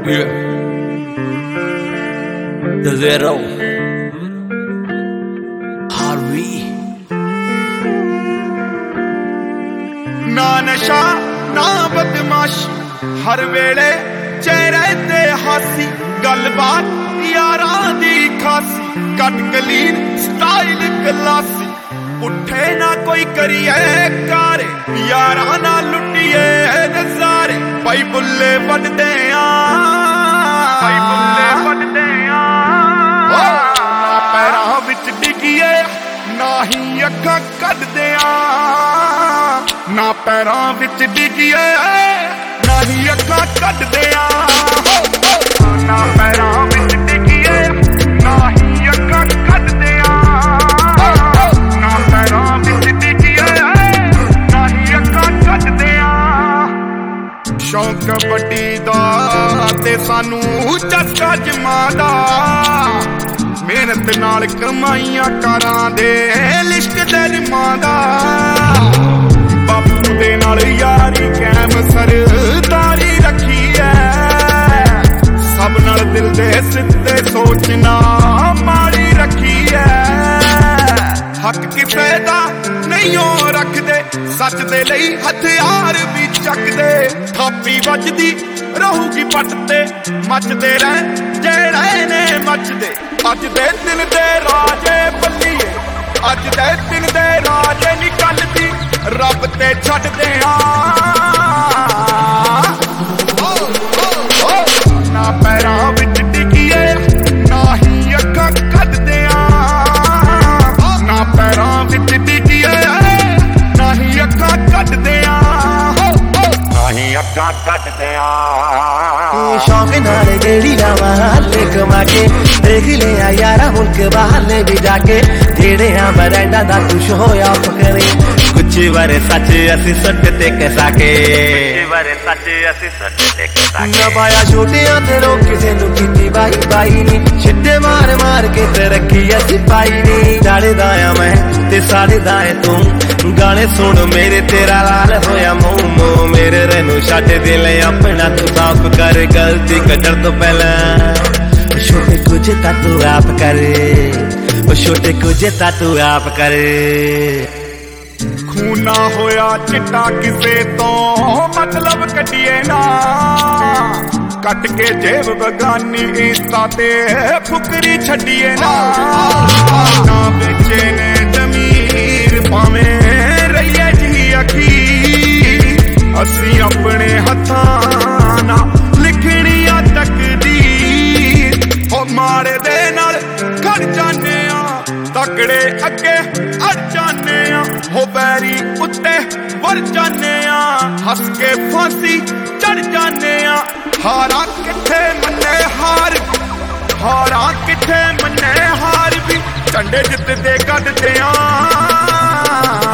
Yeah. The Zero Harvey ना नशा ना बदमाशी हर वेले चेहरे ते हासी गलबात यारां दी खासी कट कलीन स्टाइल क्लासी उठे ना कोई करिए कारे यारां ना लुटिए नजारे भाई बुल्ले वडदे ना पैरां विच डिगिए ना ही अखां कढदे ना पैरां विच डिगिए ना ही अखां कढदे ना पैरां विच डिगिए ना ही अखां कढदे ना पैरां विच डिगिए ना ही अखां कढदे शौक कबड्डी दा ते सानू चस्का जमादा मेहनत नाल कमाईयां कारां दे लिश्क दे रिमां बापू दे नाल यारी कैम सरदारी रखी है सब नाल दिल दे सिद्धे सोचना माड़ी रखी है हक किसे दा नहीं हो रखदे सच दे लई हथियार भी चकदे थापी वजदी रहूगी पट ते मचदे रह जेड़े ने मचदे अज दे दिन दे राजे बल्लीए अज दे दिन दे राजे निकलदी रब ते छड्ड दे ना पैरां विच डिगिए ना ही अखां कढदे ना पैरां विच डिगिए ना ही अखां कढदे ना ही अखां कढदे शौक नाल जेड़ी लावा हाले कमा के देख लिया यारा मुल्क बाहरले भी जाके जेड़े बरैंडा दा खुश होया फकरे कुछ बारे सच असी सट ते कसा के ना पाया छोटियां ते रोक किसे नू कीती बाई बाई नी छिट्टे मार मार के ते रखी असी पाई नी जाड़े दाया मैं ते साड़े दाए तू गाने सुन मेरे तेरा लाल होया मोमो मेरे रहनू छड्ड दिल अपना तू साफ कर गलती कदर तो पहला छोटे कुछ ता तू आप करे छोटे कुछ ता तू आप करे खूना होया चिट्टा किसे तो मतलब कटिए ना कट के जेब बगानी इंस्टा ते फुकरी छड़िए ना बेचे ने जमीर पावे रहिए जी अखी असी अपने हथां ना लिखनिया तकदीर हो मारे दे नाल खड़ जाने तगड़े अगे अड़ जाने हो बैरी उत्ते वर जाने हस के फांसी चढ़ जाने हारा किथे मन्ने हार किथे मन्ने हार भी झंडे जितदे कढदे